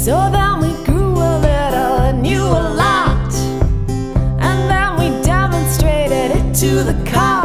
So then we grew a little and knew a lot, and then we demonstrated it to the cops.